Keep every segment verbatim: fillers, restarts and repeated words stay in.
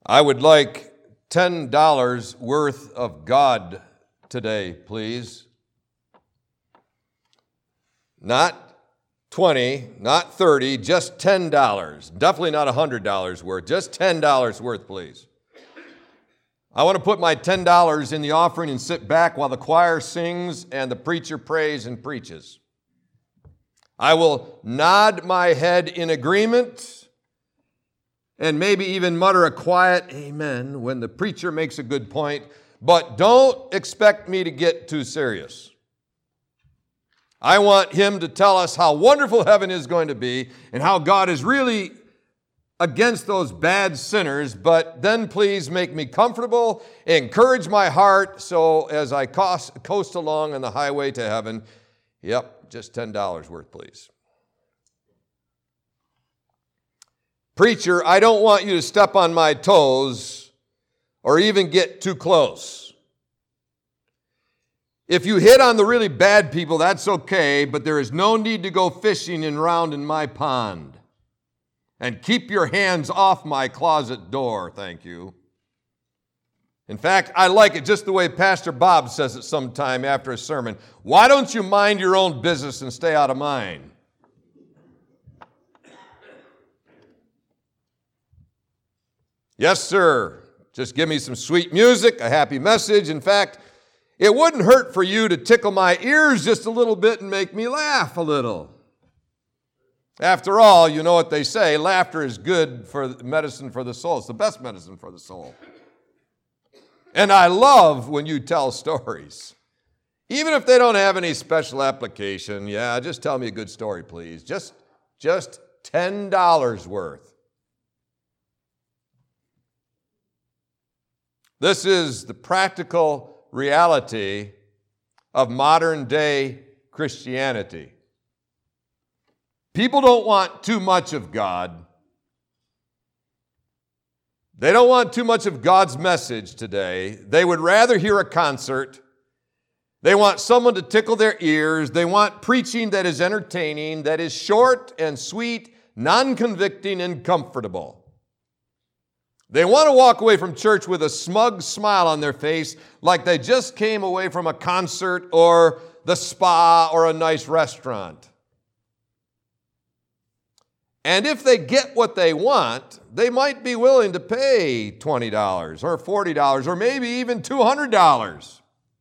I would like ten dollars worth of God today, please. Not twenty, not thirty, just ten dollars. Definitely not one hundred dollars worth, just ten dollars worth, please. I want to put my ten dollars in the offering and sit back while the choir sings and the preacher prays and preaches. I will nod my head in agreement and maybe even mutter a quiet amen when the preacher makes a good point, but don't expect me to get too serious. I want him to tell us how wonderful heaven is going to be and how God is really against those bad sinners, but then please make me comfortable, encourage my heart, so as I coast, coast along on the highway to heaven, yep, just ten dollars worth, please. Preacher, I don't want you to step on my toes or even get too close. If you hit on the really bad people, that's okay, but there is no need to go fishing and round in my pond. And keep your hands off my closet door, thank you. In fact, I like it just the way Pastor Bob says it sometime after a sermon. Why don't you mind your own business and stay out of mine? Yes, sir. Just give me some sweet music, a happy message. In fact, it wouldn't hurt for you to tickle my ears just a little bit and make me laugh a little. After all, you know what they say, laughter is good for medicine for the soul. It's the best medicine for the soul. And I love when you tell stories. Even if they don't have any special application, yeah, just tell me a good story, please. Just, just ten dollars worth. This is the practical reality of modern day Christianity. People don't want too much of God. They don't want too much of God's message today. They would rather hear a concert. They want someone to tickle their ears. They want preaching that is entertaining, that is short and sweet, non-convicting and comfortable. They want to walk away from church with a smug smile on their face like they just came away from a concert or the spa or a nice restaurant. And if they get what they want, they might be willing to pay twenty dollars or forty dollars or maybe even two hundred dollars.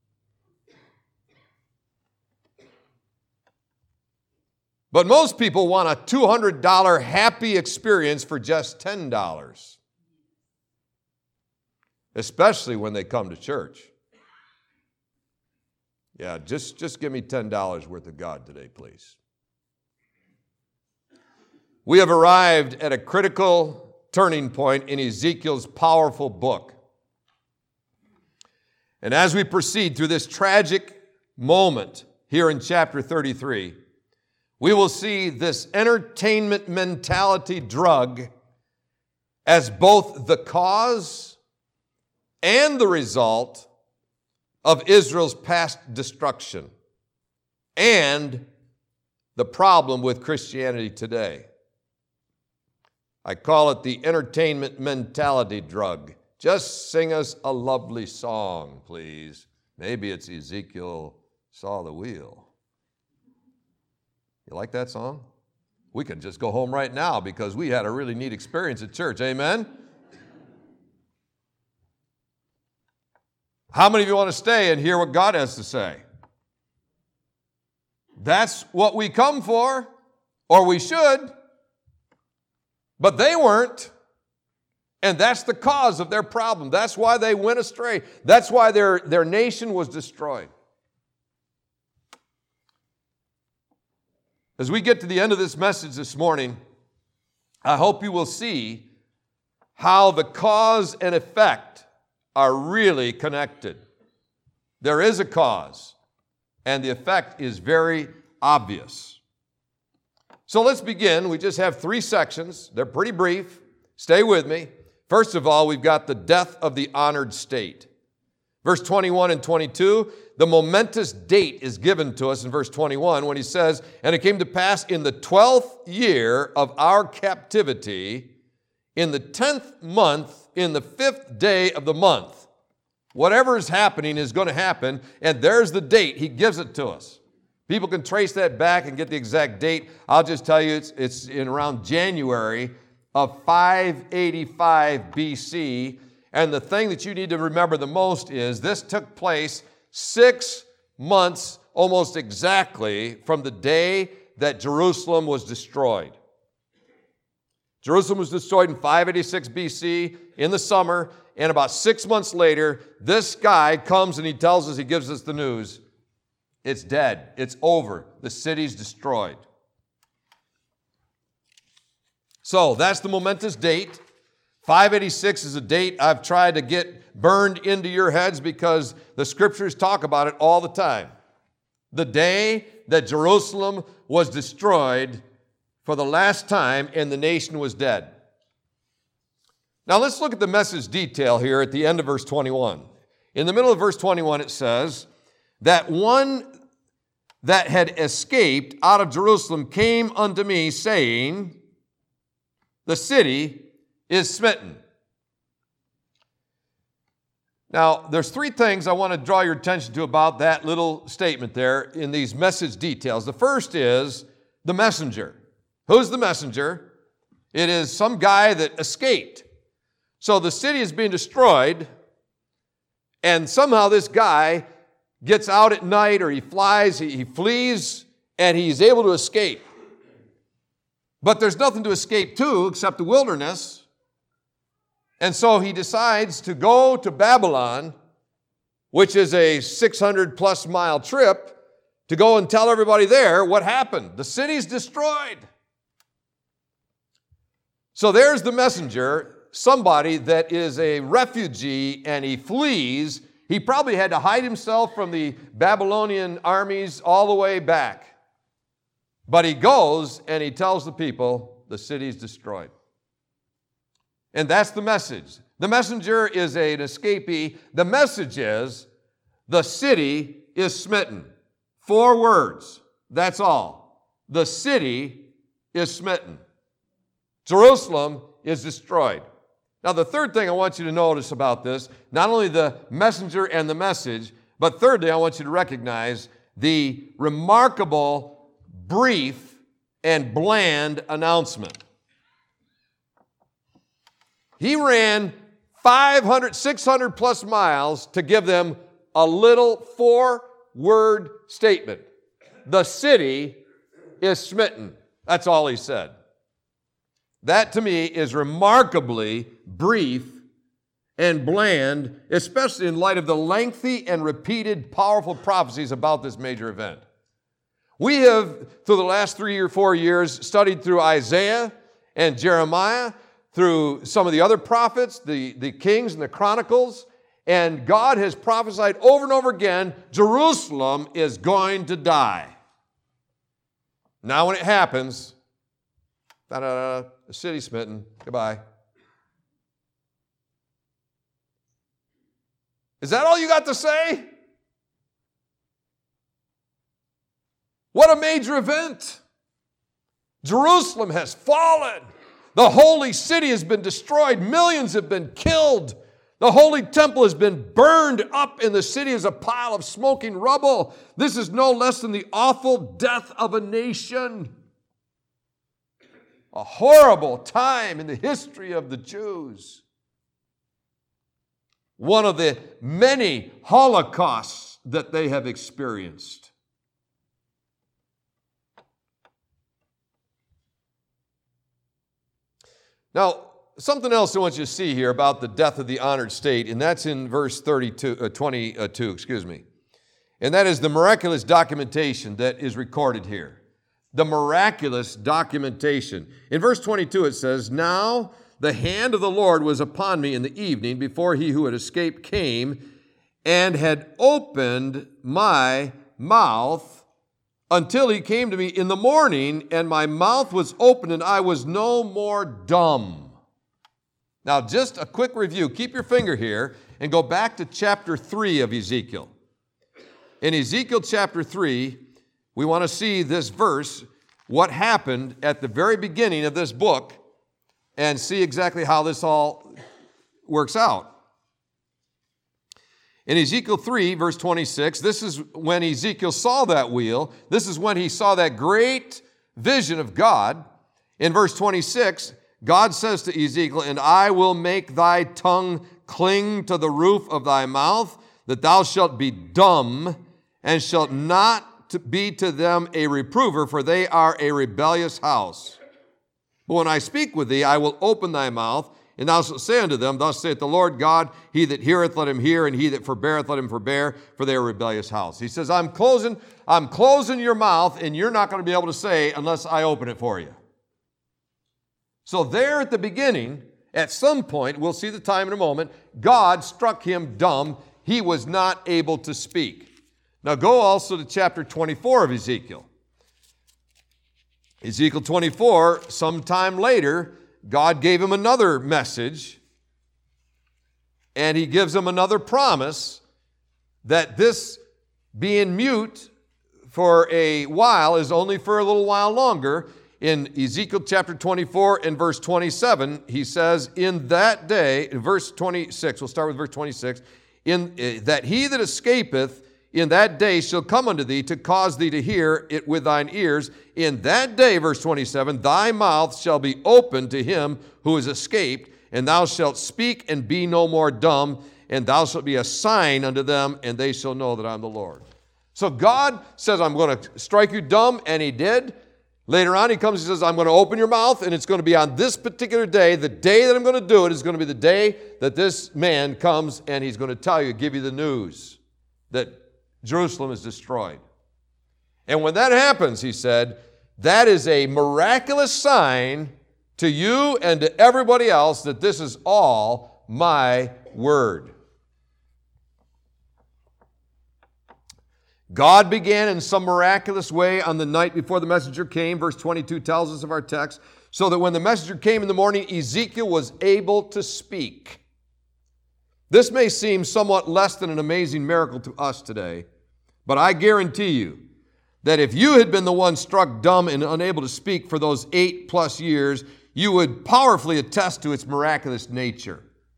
But most people want a two hundred dollars happy experience for just ten dollars. Especially when they come to church. Yeah, just, just give me ten dollars worth of God today, please. We have arrived at a critical turning point in Ezekiel's powerful book. And as we proceed through this tragic moment here in chapter thirty-three, we will see this entertainment mentality drug as both the cause and the result of Israel's past destruction and the problem with Christianity today. I call it the entertainment mentality drug. Just sing us a lovely song, please. Maybe it's Ezekiel Saw the Wheel. You like that song? We can just go home right now because we had a really neat experience at church. Amen? How many of you want to stay and hear what God has to say? That's what we come for, or we should. But they weren't. And that's the cause of their problem. That's why they went astray. That's why their, their nation was destroyed. As we get to the end of this message this morning, I hope you will see how the cause and effect are really connected. There is a cause, and the effect is very obvious. So let's begin. We just have three sections. They're pretty brief. Stay with me. First of all, we've got the death of the honored state. Verse twenty-one and twenty-two, the momentous date is given to us in verse twenty-one when he says, "And it came to pass in the twelfth year of our captivity, in the tenth month in the fifth day of the month. Whatever is happening is going to happen, and there's the date. He gives it to us. People can trace that back and get the exact date. I'll just tell you it's, it's in around January of five eighty-five B C. And the thing that you need to remember the most is this took place six months almost exactly from the day that Jerusalem was destroyed. Jerusalem was destroyed in five eighty-six B C in the summer, and about six months later, this guy comes and he tells us, he gives us the news. It's dead. It's over. The city's destroyed. So that's the momentous date. five eighty-six is a date I've tried to get burned into your heads because the scriptures talk about it all the time. The day that Jerusalem was destroyed for the last time and the nation was dead. Now let's look at the message detail here at the end of verse twenty-one. In the middle of verse twenty-one it says, that one that had escaped out of Jerusalem came unto me, saying, the city is smitten. Now, there's three things I want to draw your attention to about that little statement there in these message details. The first is the messenger. Who's the messenger? It is some guy that escaped. So the city is being destroyed, and somehow this guy gets out at night, or he flies, he, he flees, and he's able to escape. But there's nothing to escape to except the wilderness. And so he decides to go to Babylon, which is a six hundred plus mile trip, to go and tell everybody there what happened. The city's destroyed. So there's the messenger, somebody that is a refugee, and he flees. He probably had to hide himself from the Babylonian armies all the way back. But he goes and he tells the people, the city's destroyed. And that's the message. The messenger is an escapee. The message is, the city is smitten. Four words. That's all. The city is smitten. Jerusalem is destroyed. Now, the third thing I want you to notice about this, not only the messenger and the message, but thirdly, I want you to recognize the remarkable, brief, and bland announcement. He ran five hundred, six hundred plus miles to give them a little four-word statement. The city is smitten. That's all he said. That to me is remarkably brief and bland, especially in light of the lengthy and repeated powerful prophecies about this major event. We have, through the last three or four years, studied through Isaiah and Jeremiah, through some of the other prophets, the, the Kings and the Chronicles, and God has prophesied over and over again, Jerusalem is going to die. Now when it happens, da-da-da, the city smitten, goodbye. Is that all you got to say? What a major event. Jerusalem has fallen. The holy city has been destroyed. Millions have been killed. The holy temple has been burned up, and the city is a pile of smoking rubble. This is no less than the awful death of a nation. A horrible time in the history of the Jews. One of the many holocausts that they have experienced. Now, something else I want you to see here about the death of the honored state, and that's in verse thirty-two, uh, twenty-two, excuse me. And that is the miraculous documentation that is recorded here. The miraculous documentation. In verse twenty-two it says, now the hand of the Lord was upon me in the evening before he who had escaped came and had opened my mouth until he came to me in the morning, and my mouth was opened and I was no more dumb. Now, just a quick review. Keep your finger here and go back to chapter three of Ezekiel. In Ezekiel chapter three, we want to see this verse, what happened at the very beginning of this book, and see exactly how this all works out. In Ezekiel three, verse twenty-six, this is when Ezekiel saw that wheel. This is when he saw that great vision of God. In verse twenty-six, God says to Ezekiel, "And I will make thy tongue cling to the roof of thy mouth, that thou shalt be dumb, and shalt not be to them a reprover, for they are a rebellious house. But when I speak with thee, I will open thy mouth, and thou shalt say unto them, Thus saith the Lord God, he that heareth, let him hear, and he that forbeareth, let him forbear, for they are a rebellious house." He says, I'm closing, I'm closing your mouth, and you're not going to be able to say unless I open it for you. So there at the beginning, at some point, we'll see the time in a moment, God struck him dumb. He was not able to speak. Now go also to chapter twenty-four of Ezekiel. Ezekiel twenty-four, sometime later, God gave him another message, and he gives him another promise that this being mute for a while is only for a little while longer. In Ezekiel chapter twenty-four and verse twenty-seven, he says, in that day, in verse twenty-six, we'll start with verse twenty-six, in uh, that he that escapeth in that day shall come unto thee to cause thee to hear it with thine ears. In that day, verse twenty-seven, thy mouth shall be open to him who is escaped, and thou shalt speak and be no more dumb, and thou shalt be a sign unto them, and they shall know that I'm the Lord. So God says, I'm going to strike you dumb, and he did. Later on, he comes and says, I'm going to open your mouth, and it's going to be on this particular day. The day that I'm going to do it is going to be the day that this man comes, and he's going to tell you, give you the news that Jerusalem is destroyed. And when that happens, he said, that is a miraculous sign to you and to everybody else that this is all my word. God began in some miraculous way on the night before the messenger came. Verse twenty-two tells us of our text. So that when the messenger came in the morning, Ezekiel was able to speak. This may seem somewhat less than an amazing miracle to us today, but I guarantee you that if you had been the one struck dumb and unable to speak for those eight plus years, you would powerfully attest to its miraculous nature.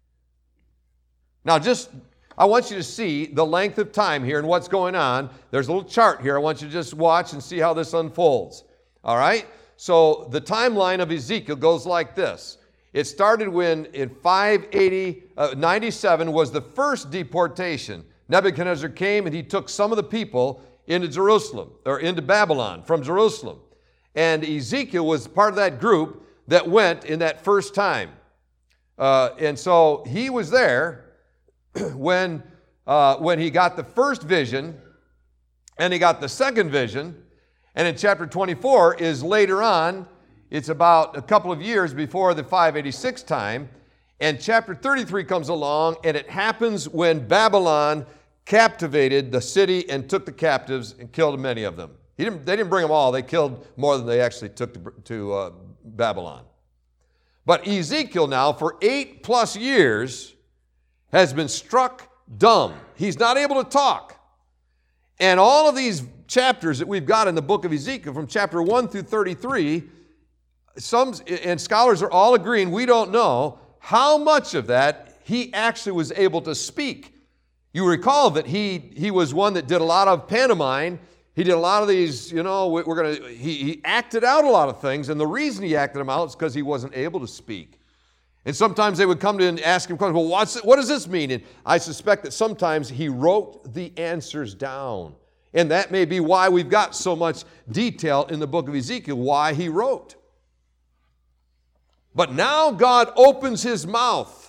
Now just I want you to see the length of time here and what's going on. There's a little chart here. I want you to just watch and see how this unfolds. All right? So the timeline of Ezekiel goes like this. It started when in five eighty, uh, ninety-seven was the first deportation. Nebuchadnezzar came and he took some of the people into Jerusalem, or into Babylon from Jerusalem. And Ezekiel was part of that group that went in that first time. Uh, and so he was there when, uh, when he got the first vision, and he got the second vision, and in chapter twenty-four is later on, it's about a couple of years before the five eighty-six time, and chapter thirty-three comes along, and it happens when Babylon captivated the city and took the captives and killed many of them. He didn't, they didn't bring them all, they killed more than they actually took to, to uh, Babylon. But Ezekiel now, for eight plus years, has been struck dumb. He's not able to talk. And all of these chapters that we've got in the book of Ezekiel, from chapter one through thirty-three, some, and scholars are all agreeing, we don't know how much of that he actually was able to speak. You recall that he, he was one that did a lot of pantomime. He did a lot of these, you know, we're going to, he, he acted out a lot of things, and the reason he acted them out is because he wasn't able to speak. And sometimes they would come to him and ask him questions, well, what's it, what does this mean? And I suspect that sometimes he wrote the answers down. And that may be why we've got so much detail in the book of Ezekiel, why he wrote. But now God opens his mouth.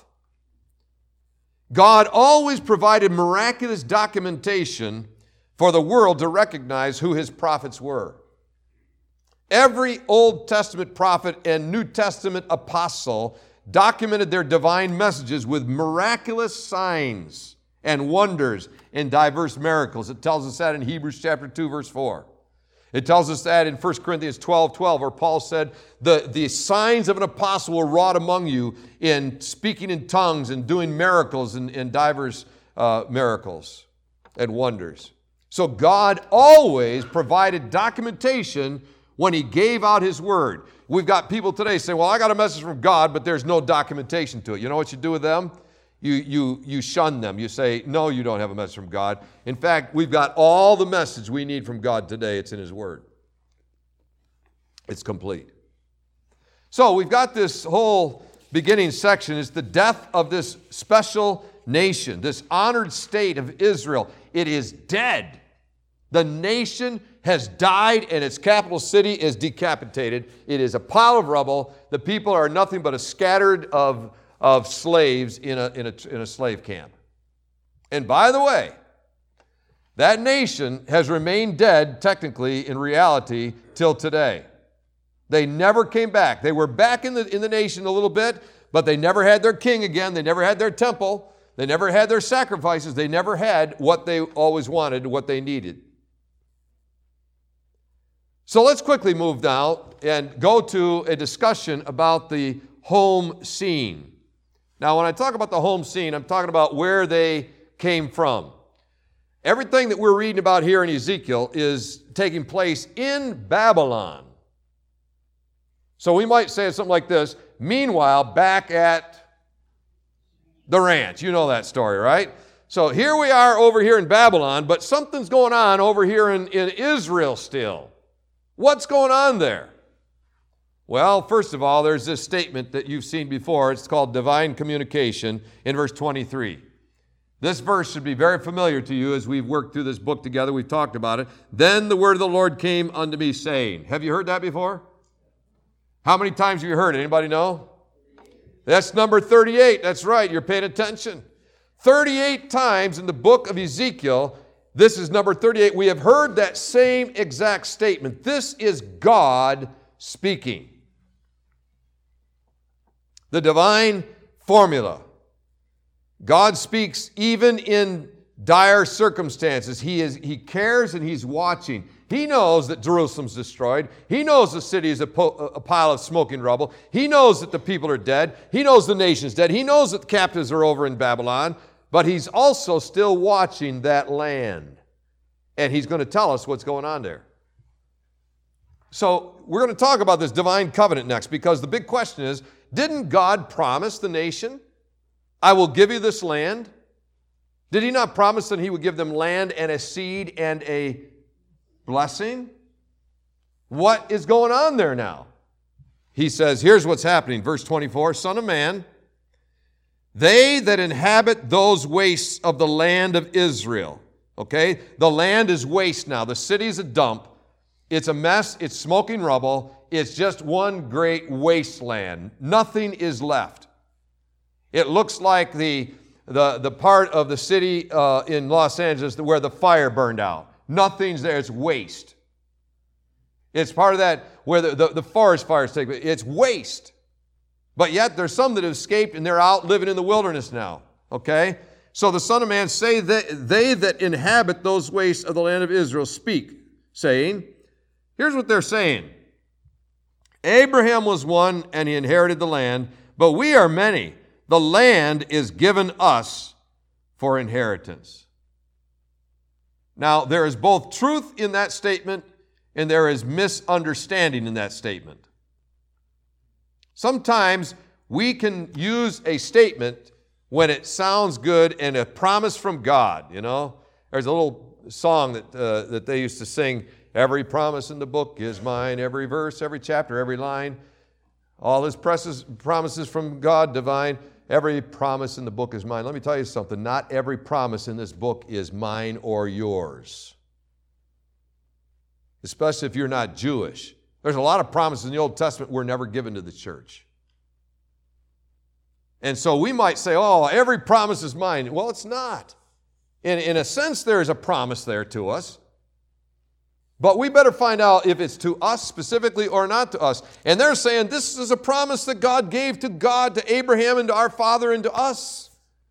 God always provided miraculous documentation for the world to recognize who his prophets were. Every Old Testament prophet and New Testament apostle documented their divine messages with miraculous signs and wonders and diverse miracles. It tells us that in Hebrews chapter two, verse four. It tells us that in First Corinthians twelve, twelve, where Paul said, the, the signs of an apostle were wrought among you in speaking in tongues and doing miracles and, and diverse uh, miracles and wonders. So God always provided documentation when he gave out his word. We've got people today saying, well, I got a message from God, but there's no documentation to it. You know what you do with them? you, you, you shun them. You say, no, you don't have a message from God. In fact, we've got all the message we need from God today. It's in His Word. It's complete. So we've got this whole beginning section. It's the death of this special nation, this honored state of Israel. It is dead. The nation has died and its capital city is decapitated. It is a pile of rubble. The people are nothing but a scattered of, of slaves in a, in, a, in a slave camp. And by the way, that nation has remained dead, technically, in reality, till today. They never came back. They were back in the, in the nation a little bit, but they never had their king again. They never had their temple. They never had their sacrifices. They never had what they always wanted, what they needed. So let's quickly move now and go to a discussion about the home scene. Now, when I talk about the home scene, I'm talking about where they came from. Everything that we're reading about here in Ezekiel is taking place in Babylon. So we might say something like this: meanwhile, back at the ranch. You know that story, right? So here we are over here in Babylon, but something's going on over here in, in Israel still. What's going on there? Well, first of all, there's this statement that you've seen before. It's called divine communication in verse twenty-three. This verse should be very familiar to you as we've worked through this book together. We've talked about it. Then the word of the Lord came unto me, saying. Have you heard that before? How many times have you heard it? Anybody know? That's number thirty-eight. That's right. You're paying attention. thirty-eight times in the book of Ezekiel, this is number thirty-eight. We have heard that same exact statement. This is God speaking. The divine formula. God speaks even in dire circumstances. He is, he cares and He's watching. He knows that Jerusalem's destroyed. He knows the city is a, po- a pile of smoking rubble. He knows that the people are dead. He knows the nation's dead. He knows that the captives are over in Babylon. But He's also still watching that land. And He's going to tell us what's going on there. So we're going to talk about this divine covenant next, because the big question is, didn't God promise the nation, I will give you this land? Did He not promise that He would give them land and a seed and a blessing? What is going on there now? He says, here's what's happening. Verse twenty-four, Son of man, they that inhabit those wastes of the land of Israel. Okay? The land is waste now. The city's a dump. It's a mess. It's smoking rubble. It's just one great wasteland. Nothing is left. It looks like the, the, the part of the city uh, in Los Angeles where the fire burned out. Nothing's there. It's waste. It's part of that where the, the, the forest fires take place. It's waste. But yet there's some that have escaped and they're out living in the wilderness now. Okay? So the Son of Man, say that they that inhabit those wastes of the land of Israel speak, saying, here's what they're saying. Abraham was one and he inherited the land, but we are many. The land is given us for inheritance. Now, there is both truth in that statement and there is misunderstanding in that statement. Sometimes we can use a statement when it sounds good and a promise from God, you know. There's a little song that, uh, that they used to sing, every promise in the book is mine, every verse, every chapter, every line. All His presses, promises from God divine, every promise in the book is mine. Let me tell you something, not every promise in this book is mine or yours. Especially if you're not Jewish. There's a lot of promises in the Old Testament were never given to the church. And so we might say, oh, every promise is mine. Well, it's not. In, in a sense, there is a promise there to us. But we better find out if it's to us specifically or not to us. And they're saying this is a promise that God gave to God, to Abraham, and to our father, and to us.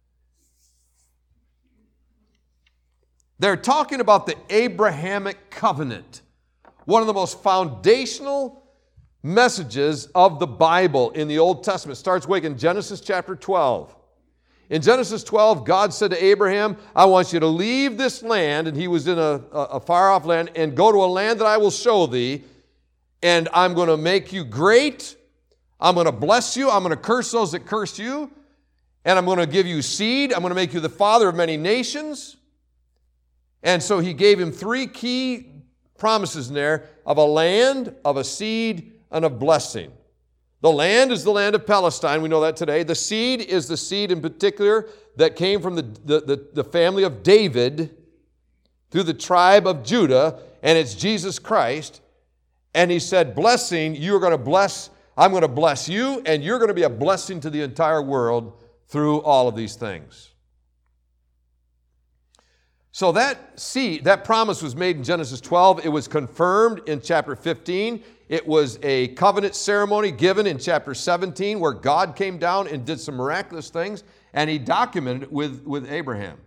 They're talking about the Abrahamic covenant, one of the most foundational messages of the Bible in the Old Testament. It starts way in Genesis chapter twelve. In Genesis twelve, God said to Abraham, I want you to leave this land, and he was in a, a, a far-off land, and go to a land that I will show thee, and I'm going to make you great. I'm going to bless you. I'm going to curse those that curse you. and I'm going to give you seed. I'm going to make you the father of many nations. And so he gave him three key promises in there of a land, of a seed, and of blessing. The land is the land of Palestine. We know that today. The seed is the seed in particular that came from the, the, the, the family of David through the tribe of Judah, and it's Jesus Christ. And he said, blessing, you're going to bless, I'm going to bless you, and you're going to be a blessing to the entire world through all of these things. So that seed, that promise was made in Genesis twelve. It was confirmed in chapter fifteen. It was a covenant ceremony given in chapter seventeen where God came down and did some miraculous things, and he documented it with, with Abraham.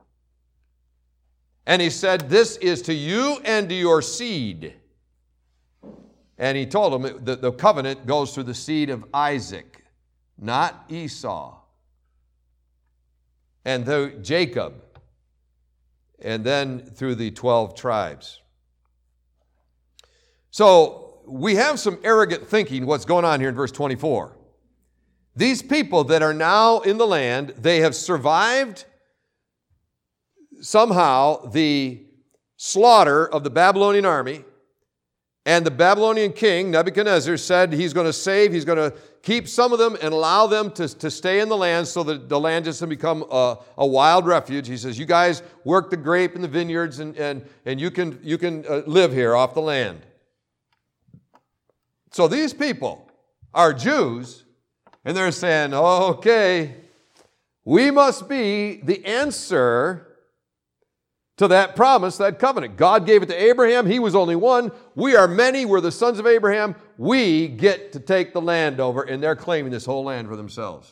And he said, this is to you and to your seed. And he told him that the covenant goes through the seed of Isaac, not Esau. And through Jacob. And then through the twelve tribes. So we have some arrogant thinking what's going on here in verse twenty-four. These people that are now in the land, they have survived somehow the slaughter of the Babylonian army. And the Babylonian king, Nebuchadnezzar, said he's going to save, he's going to keep some of them and allow them to, to stay in the land so that the land doesn't become a, a wild refuge. He says, you guys work the grape in the vineyards and, and, and you can, you can uh, live here off the land. So these people are Jews, and they're saying, okay, we must be the answer to that promise, that covenant. God gave it to Abraham. He was only one. We are many. We're the sons of Abraham. We get to take the land over, and they're claiming this whole land for themselves.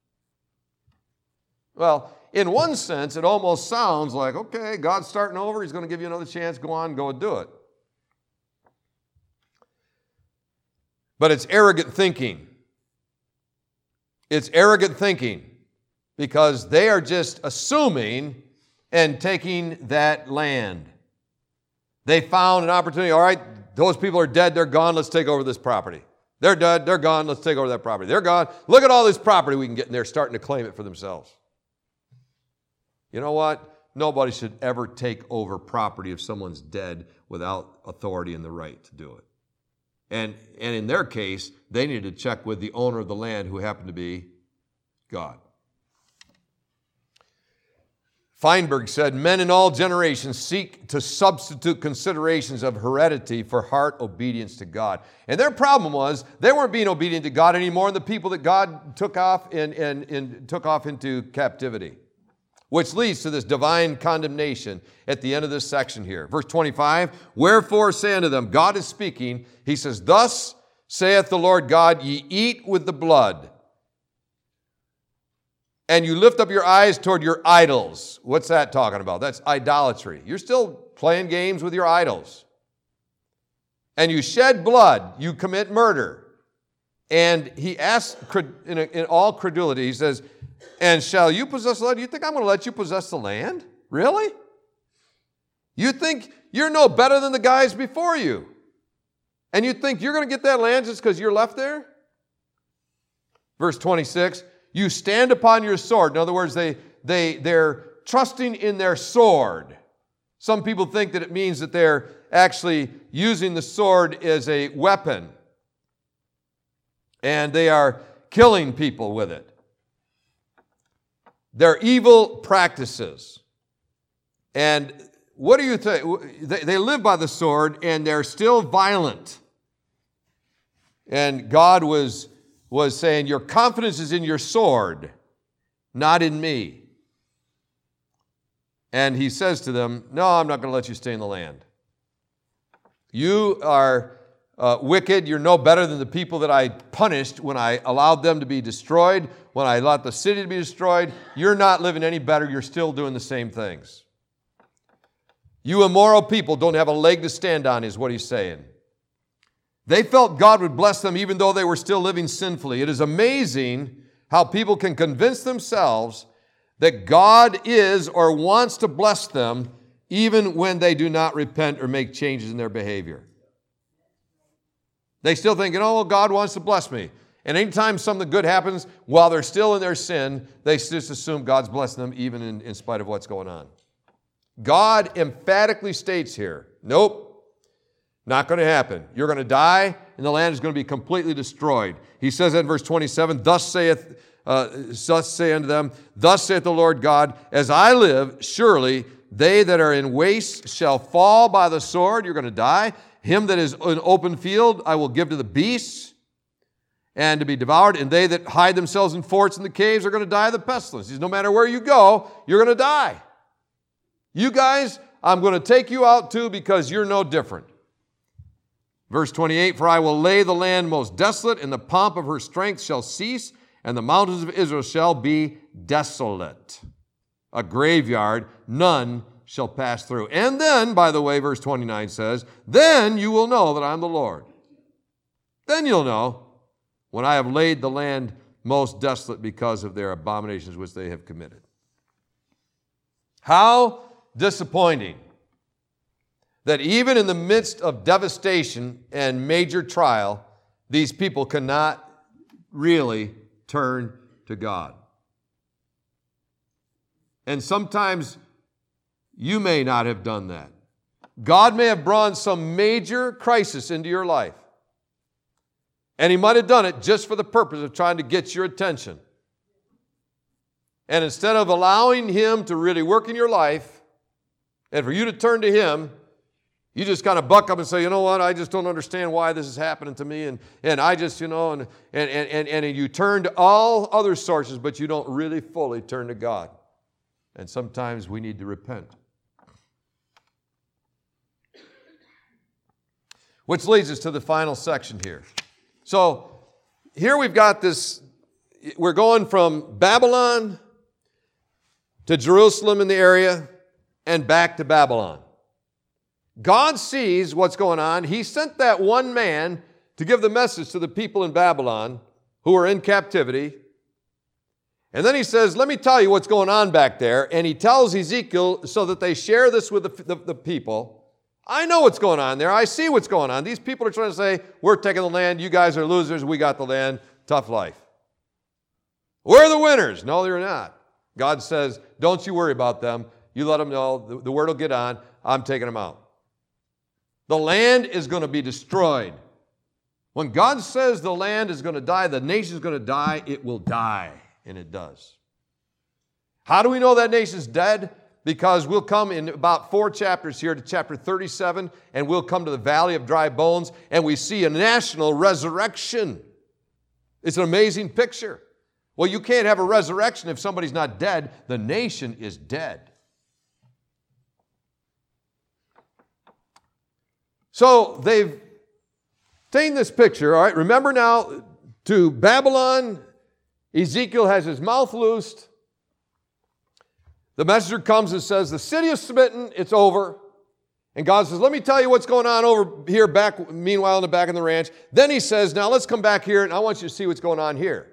Well, in one sense, it almost sounds like, okay, God's starting over. He's going to give you another chance. Go on, go and do it. But it's arrogant thinking. It's arrogant thinking because they are just assuming and taking that land. They found an opportunity. All right, those people are dead. They're gone. Let's take over this property. They're dead. They're gone. Let's take over that property. They're gone. Look at all this property we can get, and they're starting to claim it for themselves. You know what? Nobody should ever take over property if someone's dead without authority and the right to do it. And, and in their case, they needed to check with the owner of the land, who happened to be God. Feinberg said, men in all generations seek to substitute considerations of heredity for heart obedience to God. And their problem was they weren't being obedient to God anymore, and the people that God took off and, and, and took off into captivity. Which leads to this divine condemnation at the end of this section here. Verse twenty-five, wherefore say unto them, God is speaking, he says, thus saith the Lord God, ye eat with the blood, and you lift up your eyes toward your idols. What's that talking about? That's idolatry. You're still playing games with your idols. And you shed blood, you commit murder. And he asks in, in all credulity, he says, and shall you possess the land? You think I'm going to let you possess the land? Really? You think you're no better than the guys before you? And you think you're going to get that land just because you're left there? Verse twenty-six, you stand upon your sword. In other words, they, they, they're trusting in their sword. Some people think that it means that they're actually using the sword as a weapon. And they are killing people with it. They're evil practices. And what do you think? They live by the sword, and they're still violent. And God was, was saying, your confidence is in your sword, not in me. And he says to them, no, I'm not going to let you stay in the land. You are uh, wicked. You're no better than the people that I punished when I allowed them to be destroyed, when I allowed the city to be destroyed. You're not living any better. You're still doing the same things. You immoral people don't have a leg to stand on, is what he's saying. They felt God would bless them even though they were still living sinfully. It is amazing how people can convince themselves that God is or wants to bless them even when they do not repent or make changes in their behavior. They still think, oh, well, God wants to bless me. And anytime something good happens while they're still in their sin, they just assume God's blessing them even in, in spite of what's going on. God emphatically states here, nope, not going to happen. You're going to die, and the land is going to be completely destroyed. He says in verse twenty-seven, Thus saith, uh, thus say unto them, Thus saith the Lord God, As I live, surely they that are in waste shall fall by the sword. You're going to die. Him that is in open field I will give to the beasts, and to be devoured. And they that hide themselves in forts and the caves are going to die of the pestilence. He says, no matter where you go, you're going to die. You guys, I'm going to take you out too because you're no different. Verse twenty-eight, For I will lay the land most desolate, and the pomp of her strength shall cease, and the mountains of Israel shall be desolate. A graveyard, none shall pass through. And then, by the way, verse twenty-nine says, Then you will know that I'm the Lord. Then you'll know when I have laid the land most desolate because of their abominations which they have committed. How disappointing that even in the midst of devastation and major trial, these people cannot really turn to God. And sometimes you may not have done that. God may have brought some major crisis into your life. And He might have done it just for the purpose of trying to get your attention. And instead of allowing Him to really work in your life, and for you to turn to Him, you just kind of buck up and say, you know what, I just don't understand why this is happening to me. And, and I just, you know, and, and, and, and you turn to all other sources, but you don't really fully turn to God. And sometimes we need to repent. Which leads us to the final section here. So here we've got this, we're going from Babylon to Jerusalem in the area and back to Babylon. God sees what's going on. He sent that one man to give the message to the people in Babylon who are in captivity. And then he says, let me tell you what's going on back there. And he tells Ezekiel so that they share this with the, the, the people. I know what's going on there. I see what's going on. These people are trying to say, we're taking the land. You guys are losers. We got the land. Tough life. We're the winners. No, they're not. God says, don't you worry about them. You let them know. The, the word will get on. I'm taking them out. The land is going to be destroyed. When God says the land is going to die, the nation is going to die, it will die. And it does. How do we know that nation's dead? Because we'll come in about four chapters here to chapter thirty-seven, and we'll come to the valley of dry bones, and we see a national resurrection. It's an amazing picture. Well, you can't have a resurrection if somebody's not dead. The nation is dead. So they've taken this picture, all right? Remember now, to Babylon, Ezekiel has his mouth loosed. The messenger comes and says, the city is smitten, it's over. And God says, let me tell you what's going on over here back, meanwhile in the back of the ranch. Then he says, now let's come back here and I want you to see what's going on here.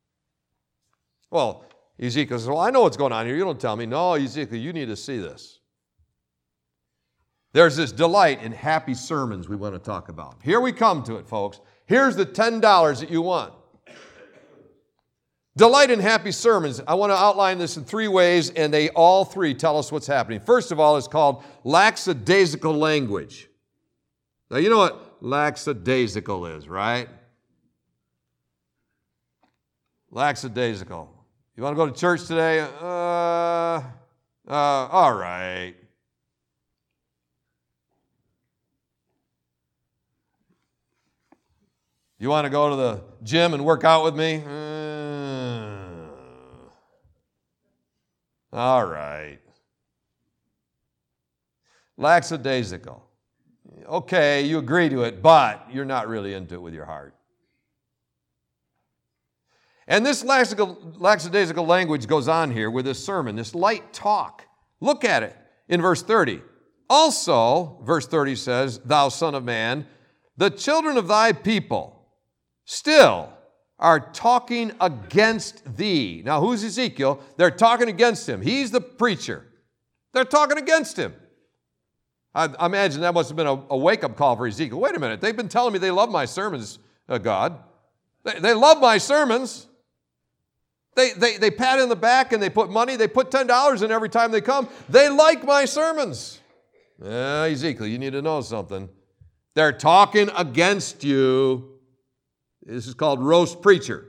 Well, Ezekiel says, well, I know what's going on here. You don't tell me. No, Ezekiel, you need to see this. There's this delight in happy sermons we want to talk about. Here we come to it, folks. Here's the ten dollars that you want. Delight in happy sermons. I want to outline this in three ways, and they all three tell us what's happening. First of all, it's called lackadaisical language. Now, you know what lackadaisical is, right? Lackadaisical. You want to go to church today? Uh, uh, all right. You want to go to the gym and work out with me? Uh, all right. Lackadaisical. Okay, you agree to it, but you're not really into it with your heart. And this lackadaisical language goes on here with this sermon, this light talk. Look at it in verse thirty. Also, verse thirty says, thou son of man, the children of thy people still are talking against thee. Now, who's Ezekiel? They're talking against him. He's the preacher. They're talking against him. I, I imagine that must have been a, a wake-up call for Ezekiel. Wait a minute. They've been telling me they love my sermons, uh, God. They, they love my sermons. They, they, they pat in the back and they put money. They put ten dollars in every time they come. They like my sermons. Yeah, Ezekiel, you need to know something. They're talking against you. This is called roast preacher.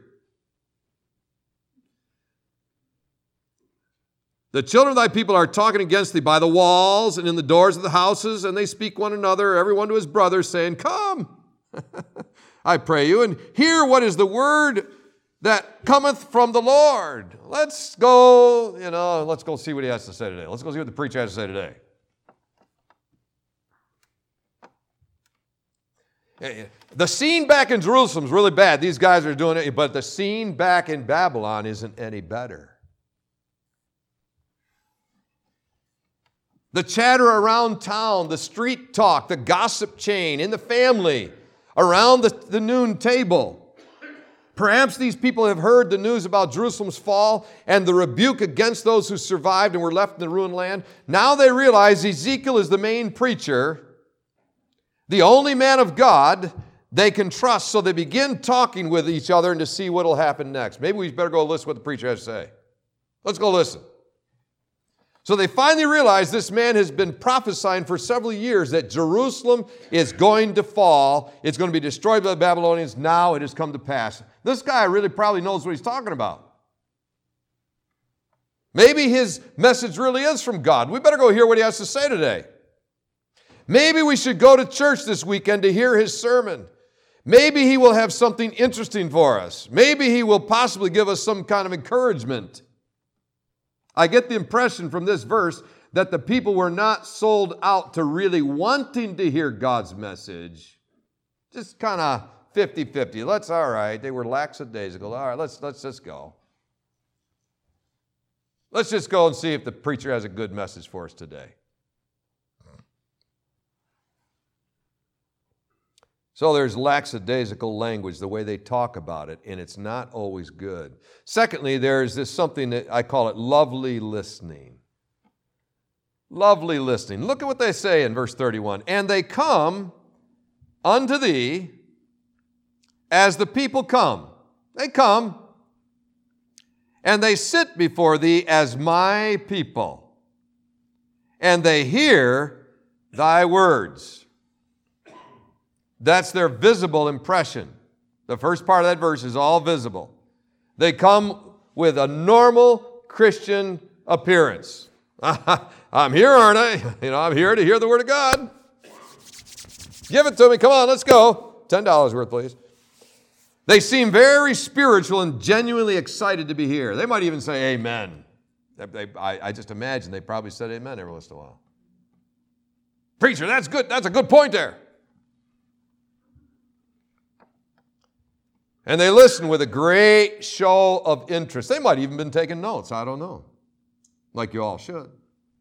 The children of thy people are talking against thee by the walls and in the doors of the houses, and they speak one another, everyone to his brother, saying, Come, I pray you, and hear what is the word that cometh from the Lord. Let's go, you know, let's go see what he has to say today. Let's go see what the preacher has to say today. The scene back in Jerusalem is really bad. These guys are doing it, but the scene back in Babylon isn't any better. The chatter around town, the street talk, the gossip chain, in the family, around the, the noon table. Perhaps these people have heard the news about Jerusalem's fall and the rebuke against those who survived and were left in the ruined land. Now they realize Ezekiel is the main preacher, the only man of God they can trust, so they begin talking with each other and to see what will happen next. Maybe we better go listen to what the preacher has to say. Let's go listen. So they finally realize this man has been prophesying for several years that Jerusalem is going to fall. It's going to be destroyed by the Babylonians. Now it has come to pass. This guy really probably knows what he's talking about. Maybe his message really is from God. We better go hear what he has to say today. Maybe we should go to church this weekend to hear his sermon. Maybe he will have something interesting for us. Maybe he will possibly give us some kind of encouragement. I get the impression from this verse that the people were not sold out to really wanting to hear God's message. Just kind of fifty-fifty. Let's, all right, they were lackadaisical. All right, let's, let's just go. Let's just go and see if the preacher has a good message for us today. So there's lackadaisical language, the way they talk about it, and it's not always good. Secondly, there's this something that I call it lovely listening. Lovely listening. Look at what they say in verse thirty-one. And they come unto thee as the people come. They come, and they sit before thee as my people, and they hear thy words. That's their visible impression. The first part of that verse is all visible. They come with a normal Christian appearance. I'm here, aren't I? You know, I'm here to hear the Word of God. Give it to me. Come on, let's go. ten dollars worth, please. They seem very spiritual and genuinely excited to be here. They might even say amen. They, I, I just imagine they probably said amen every once in a while. Preacher, that's good. That's a good point there. And they listen with a great show of interest. They might even been taking notes. I don't know. Like you all should.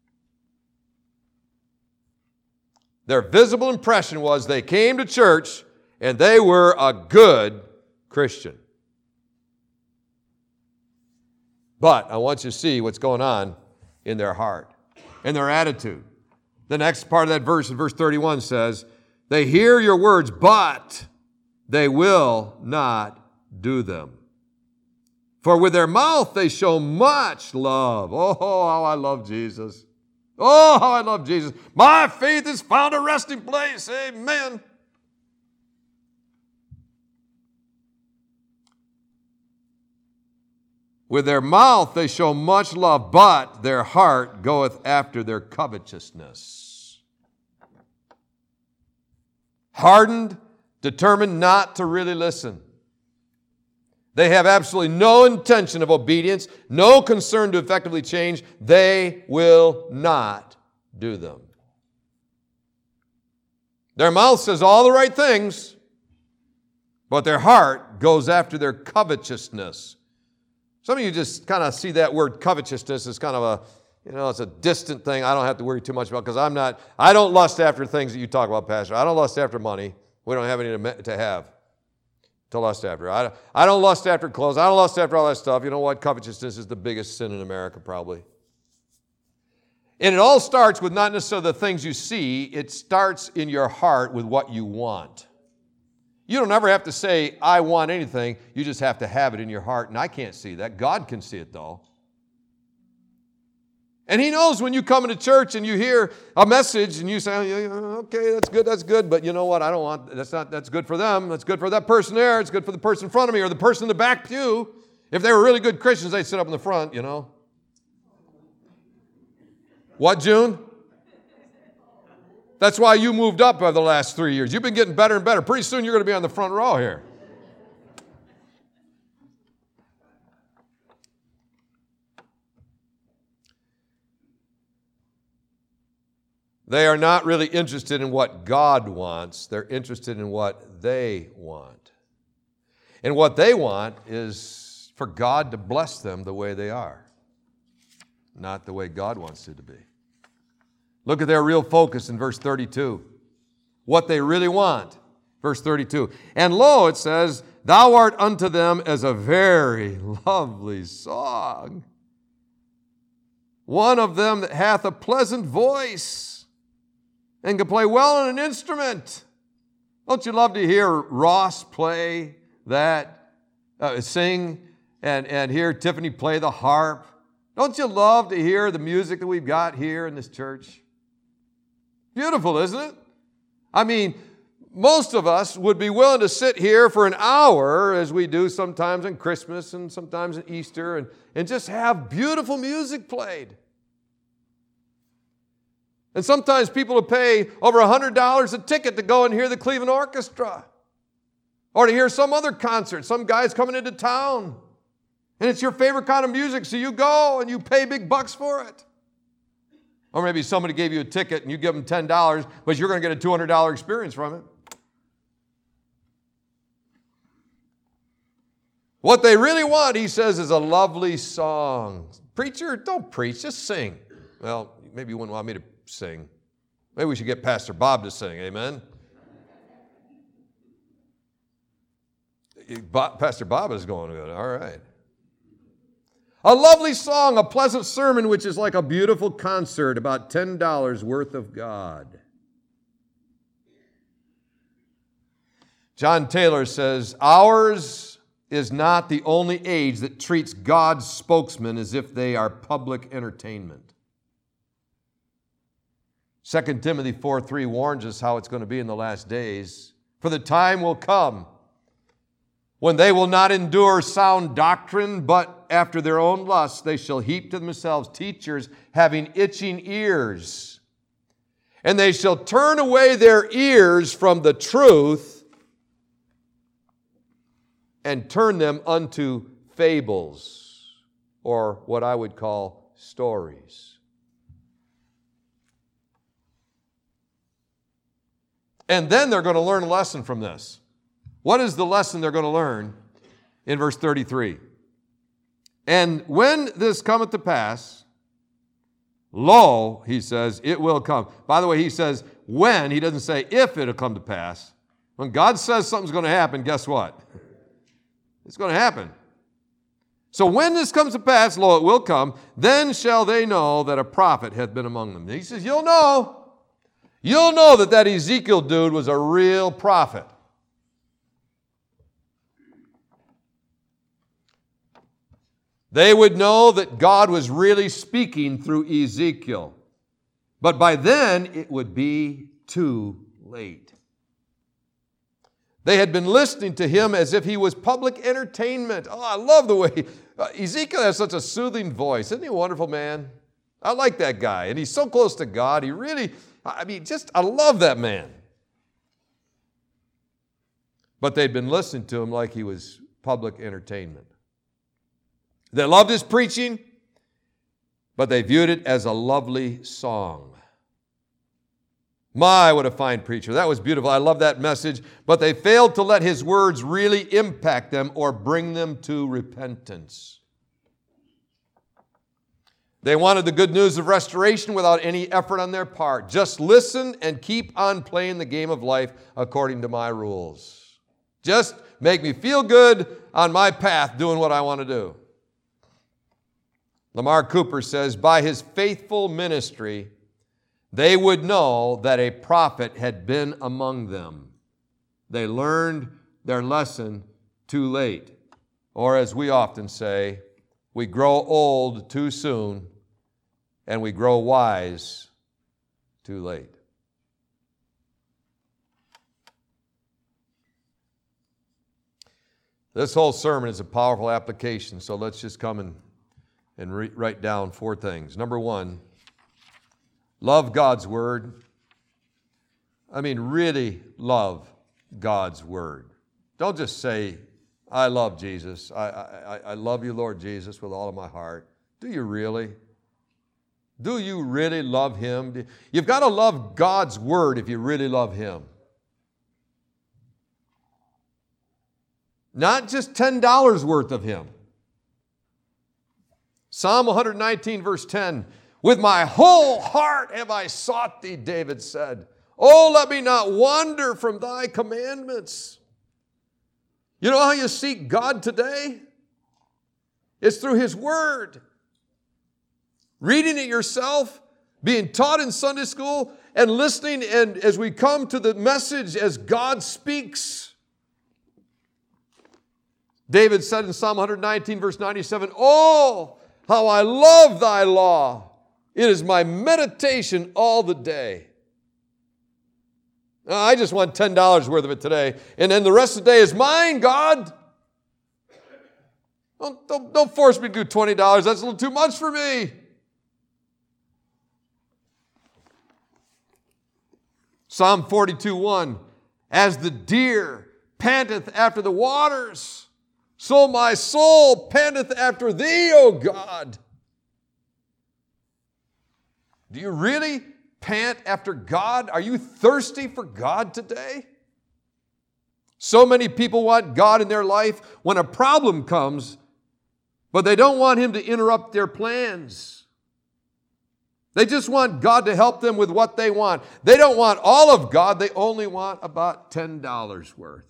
Their visible impression was they came to church and they were a good Christian. But I want you to see what's going on in their heart, in their attitude. The next part of that verse, in verse thirty-one, says, they hear your words, but they will not do them. For with their mouth they show much love. Oh, how I love Jesus. Oh, how I love Jesus. My faith has found a resting place. Amen. With their mouth they show much love, but their heart goeth after their covetousness. Hardened, determined not to really listen. They have absolutely no intention of obedience, no concern to effectively change. They will not do them. Their mouth says all the right things, but their heart goes after their covetousness. Some of you just kind of see that word covetousness as kind of a, you know, it's a distant thing I don't have to worry too much about because I'm not, I don't lust after things that you talk about, Pastor. I don't lust after money. We don't have any to, to have, to lust after. I, I don't lust after clothes. I don't lust after all that stuff. You know what? Covetousness is the biggest sin in America, probably. And it all starts with not necessarily the things you see. It starts in your heart with what you want. You don't ever have to say, I want anything. You just have to have it in your heart. And I can't see that. God can see it, though. And He knows when you come into church and you hear a message and you say, okay, that's good, that's good. But you know what? I don't want, that's not, that's good for them. That's good for that person there. It's good for the person in front of me or the person in the back pew. If they were really good Christians, they'd sit up in the front, you know. What, June? That's why you moved up over the last three years. You've been getting better and better. Pretty soon you're going to be on the front row here. They are not really interested in what God wants. They're interested in what they want. And what they want is for God to bless them the way they are, not the way God wants it to be. Look at their real focus in verse thirty-two. What they really want. Verse thirty-two. And lo, it says, thou art unto them as a very lovely song. One of them that hath a pleasant voice and can play well on an instrument. Don't you love to hear Ross play that, uh, sing, and, and hear Tiffany play the harp? Don't you love to hear the music that we've got here in this church? Beautiful, isn't it? I mean, most of us would be willing to sit here for an hour, as we do sometimes on Christmas and sometimes on Easter, and, and just have beautiful music played. And sometimes people will pay over one hundred dollars a ticket to go and hear the Cleveland Orchestra or to hear some other concert. Some guy's coming into town, and it's your favorite kind of music, so you go and you pay big bucks for it. Or maybe somebody gave you a ticket and you give them ten dollars, but you're going to get a two hundred dollars experience from it. What they really want, he says, is a lovely song. Preacher, don't preach, just sing. Well, maybe you wouldn't want me to sing. Maybe we should get Pastor Bob to sing, amen? Pastor Bob is going good, all right. A lovely song, a pleasant sermon, which is like a beautiful concert, about ten dollars worth of God. John Taylor says, ours is not the only age that treats God's spokesmen as if they are public entertainment. Second Timothy four three warns us how it's going to be in the last days. For the time will come when they will not endure sound doctrine, but after their own lusts they shall heap to themselves teachers having itching ears. And they shall turn away their ears from the truth and turn them unto fables, or what I would call stories. And then they're going to learn a lesson from this. What is the lesson they're going to learn in verse thirty-three? And when this cometh to pass, lo, he says, it will come. By the way, he says when, he doesn't say if it'll come to pass. When God says something's going to happen, guess what? It's going to happen. So when this comes to pass, lo, it will come, then shall they know that a prophet hath been among them. And he says, you'll know. You'll know that that Ezekiel dude was a real prophet. They would know that God was really speaking through Ezekiel. But by then, it would be too late. They had been listening to him as if he was public entertainment. Oh, I love the way uh, Ezekiel has such a soothing voice. Isn't he a wonderful man? I like that guy. And he's so close to God. He really, I mean, just, I love that man. But they'd been listening to him like he was public entertainment. They loved his preaching, but they viewed it as a lovely song. My, what a fine preacher. That was beautiful. I love that message. But they failed to let his words really impact them or bring them to repentance. They wanted the good news of restoration without any effort on their part. Just listen and keep on playing the game of life according to my rules. Just make me feel good on my path doing what I want to do. Lamar Cooper says, by his faithful ministry, they would know that a prophet had been among them. They learned their lesson too late. Or as we often say, we grow old too soon and we grow wise too late. This whole sermon is a powerful application, so let's just come and, and re- write down four things. Number one, love God's Word. I mean, really love God's Word. Don't just say, I love Jesus. I, I, I love you, Lord Jesus, with all of my heart. Do you really? Do you really love Him? You've got to love God's Word if you really love Him. Not just ten dollars worth of Him. Psalm one nineteen, verse ten, with my whole heart have I sought Thee, David said. Oh, let me not wander from Thy commandments. You know how you seek God today? It's through His Word. Reading it yourself, being taught in Sunday school, and listening, and as we come to the message as God speaks. David said in Psalm one nineteen, verse ninety-seven, oh, how I love Thy law. It is my meditation all the day. Now, I just want ten dollars worth of it today, and then the rest of the day is mine, God. Don't, don't, don't force me to do twenty dollars. That's a little too much for me. Psalm forty-two, one, as the deer panteth after the waters, so my soul panteth after Thee, O God. Do you really pant after God? Are you thirsty for God today? So many people want God in their life when a problem comes, but they don't want Him to interrupt their plans. They just want God to help them with what they want. They don't want all of God. They only want about ten dollars worth.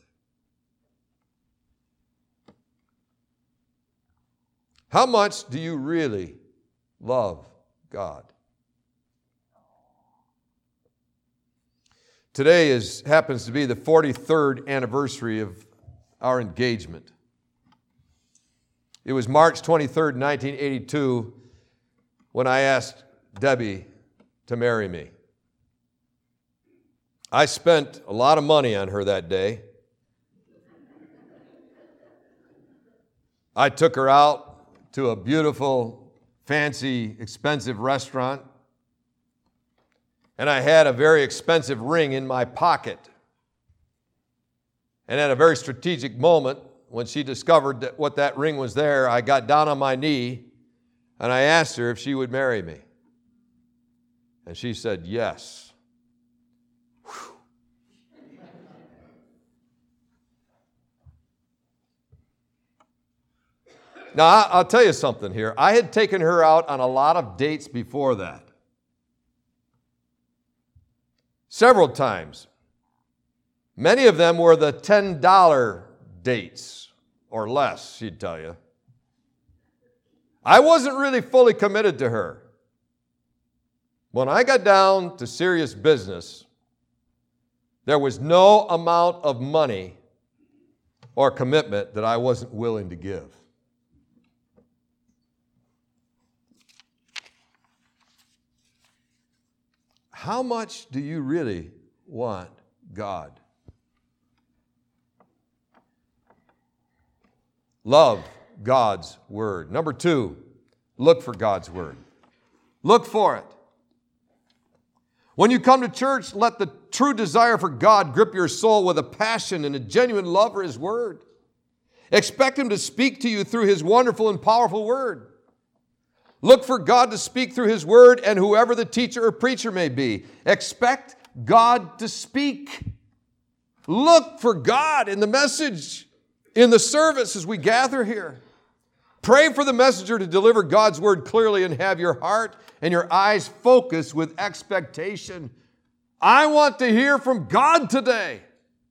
How much do you really love God? Today is, happens to be the forty-third anniversary of our engagement. It was March twenty-third, nineteen eighty-two, when I asked Debbie to marry me. I spent a lot of money on her that day. I took her out to a beautiful, fancy, expensive restaurant, and I had a very expensive ring in my pocket. And at a very strategic moment, when she discovered that what that ring was there, I got down on my knee and I asked her if she would marry me. And she said, yes. Whew. Now, I'll tell you something here. I had taken her out on a lot of dates before that. Several times. Many of them were the ten dollar dates or less, she'd tell you. I wasn't really fully committed to her. When I got down to serious business, there was no amount of money or commitment that I wasn't willing to give. How much do you really want God? Love God's Word. Number two, look for God's Word. Look for it. When you come to church, let the true desire for God grip your soul with a passion and a genuine love for His Word. Expect Him to speak to you through His wonderful and powerful Word. Look for God to speak through His Word and whoever the teacher or preacher may be. Expect God to speak. Look for God in the message, in the service as we gather here. Pray for the messenger to deliver God's Word clearly and have your heart and your eyes focused with expectation. I want to hear from God today.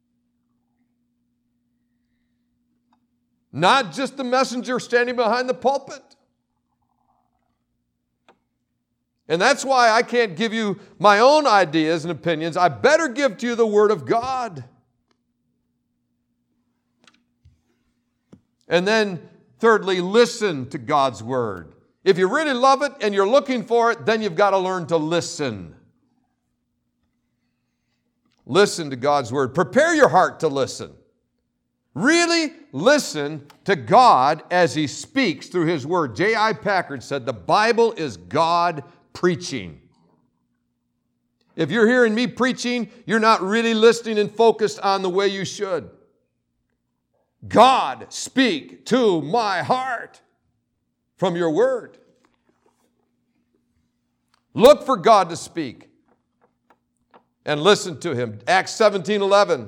Not just the messenger standing behind the pulpit. And that's why I can't give you my own ideas and opinions. I better give to you the Word of God. And then, thirdly, listen to God's Word. If you really love it and you're looking for it, then you've got to learn to listen. Listen to God's Word. Prepare your heart to listen. Really listen to God as He speaks through His Word. J I Packer said, the Bible is God preaching. If you're hearing me preaching, you're not really listening and focused on the way you should. God, speak to my heart from your Word. Look for God to speak and listen to Him. Acts seventeen eleven.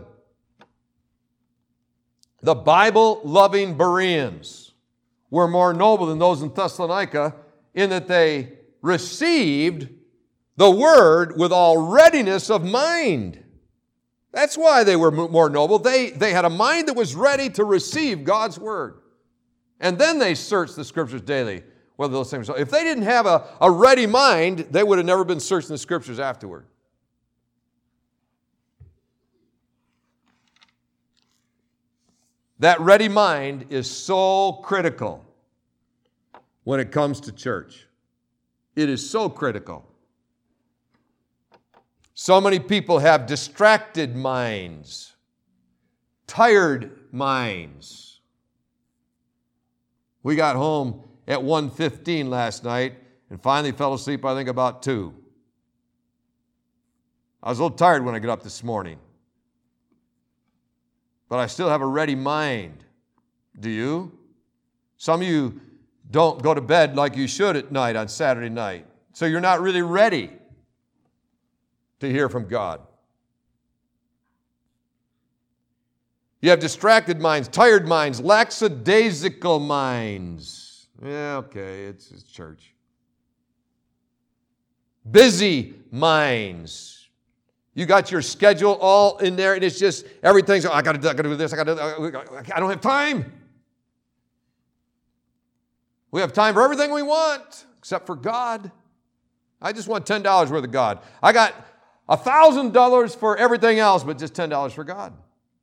The Bible-loving Bereans were more noble than those in Thessalonica in that they received the Word with all readiness of mind. That's why they were more noble. They, they had a mind that was ready to receive God's Word. And then they searched the Scriptures daily, whether those things. If they didn't have a, a ready mind, they would have never been searching the Scriptures afterward. That ready mind is so critical when it comes to church. It is so critical. So many people have distracted minds, tired minds. We got home at one fifteen last night and finally fell asleep, I think, about two. I was a little tired when I got up this morning. But I still have a ready mind. Do you? Some of you don't go to bed like you should at night on Saturday night. So you're not really ready to hear from God. You have distracted minds, tired minds, lackadaisical minds. Yeah, okay, it's, it's church. Busy minds. You got your schedule all in there, and it's just everything's, oh, I got to do this, I got to, I don't have time. We have time for everything we want, except for God. I just want ten dollars worth of God. I got one thousand dollars for everything else, but just ten dollars for God.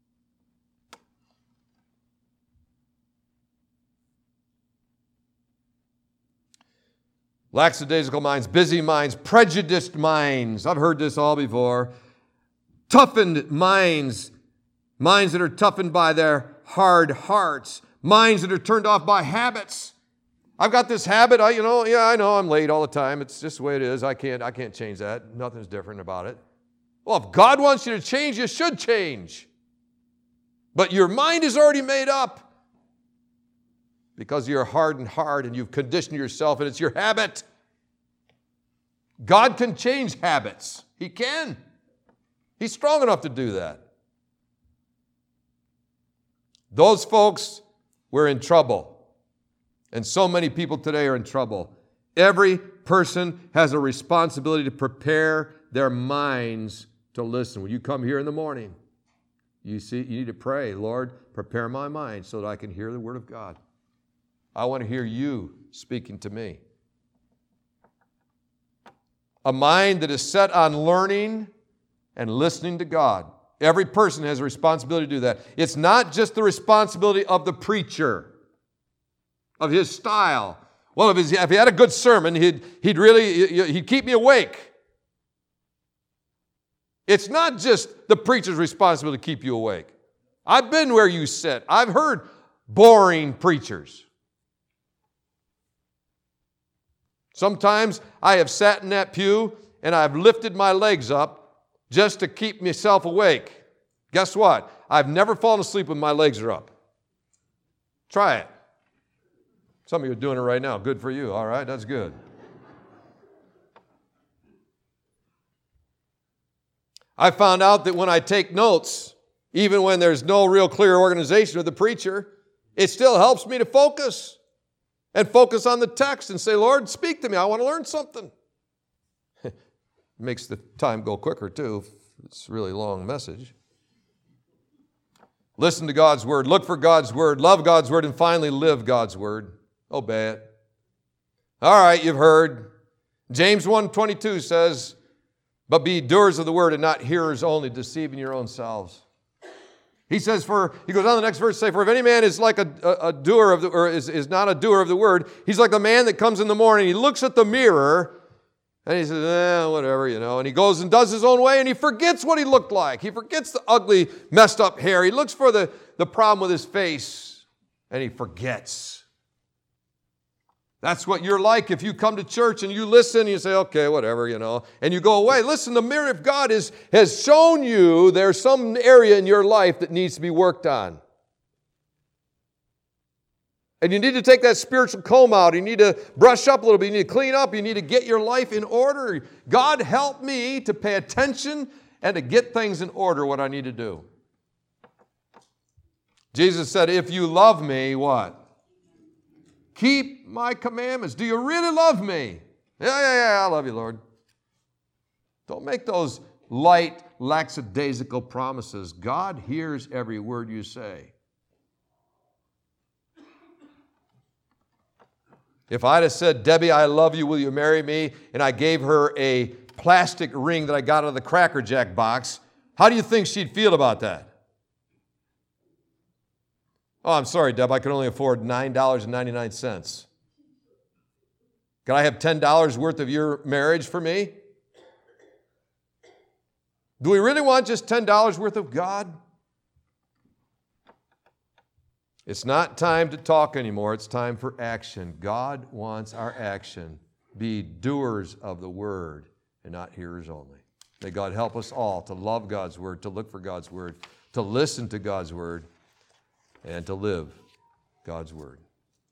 Lackadaisical minds, busy minds, prejudiced minds. I've heard this all before. Toughened minds, minds that are toughened by their hard hearts, minds that are turned off by habits. I've got this habit, I, you know, yeah, I know I'm late all the time. It's just the way it is. I can't, I can't change that. Nothing's different about it. Well, if God wants you to change, you should change. But your mind is already made up. Because you're hardened hard and you've conditioned yourself and it's your habit. God can change habits. He can. He's strong enough to do that. Those folks were in trouble. And so many people today are in trouble. Every person has a responsibility to prepare their minds to listen. When you come here in the morning, you see, you need to pray, Lord, prepare my mind so that I can hear the Word of God. I want to hear you speaking to me. A mind that is set on learning and listening to God. Every person has a responsibility to do that. It's not just the responsibility of the preacher, of his style. Well, if, his, if he had a good sermon, he'd, he'd really, he'd keep me awake. It's not just the preacher's responsibility to keep you awake. I've been where you sit. I've heard boring preachers. Sometimes I have sat in that pew and I've lifted my legs up just to keep myself awake. Guess what? I've never fallen asleep when my legs are up. Try it. Some of you are doing it right now. Good for you. All right, that's good. I found out that when I take notes, even when there's no real clear organization of the preacher, it still helps me to focus. And focus on the text and say, Lord, speak to me. I want to learn something. It makes the time go quicker, too. It's a really long message. Listen to God's Word. Look for God's Word. Love God's Word. And finally, live God's Word. Obey it. All right, you've heard. James one twenty-two says, but be doers of the Word and not hearers only, deceiving your own selves. He says, for, he goes on the next verse to say, for if any man is like a, a, a doer of the, or is, is not a doer of the word, he's like the man that comes in the morning, he looks at the mirror, and he says, eh, whatever, you know, and he goes and does his own way, and he forgets what he looked like. He forgets the ugly, messed up hair. He looks for the, the problem with his face, and he forgets. That's what you're like if you come to church and you listen and you say, okay, whatever, you know, and you go away. Listen, the mirror of God is, has shown you there's some area in your life that needs to be worked on. And you need to take that spiritual comb out. You need to brush up a little bit. You need to clean up. You need to get your life in order. God, help me to pay attention and to get things in order, what I need to do. Jesus said, if you love me, what? Keep my commandments. Do you really love me? Yeah, yeah, yeah, I love you, Lord. Don't make those light, lackadaisical promises. God hears every word you say. If I'd have said, Debbie, I love you, will you marry me? And I gave her a plastic ring that I got out of the Cracker Jack box, how do you think she'd feel about that? Oh, I'm sorry, Deb, I can only afford nine dollars and ninety-nine cents. Can I have ten dollars worth of your marriage for me? Do we really want just ten dollars worth of God? It's not time to talk anymore. It's time for action. God wants our action. Be doers of the word and not hearers only. May God help us all to love God's word, to look for God's word, to listen to God's word, and to live God's word.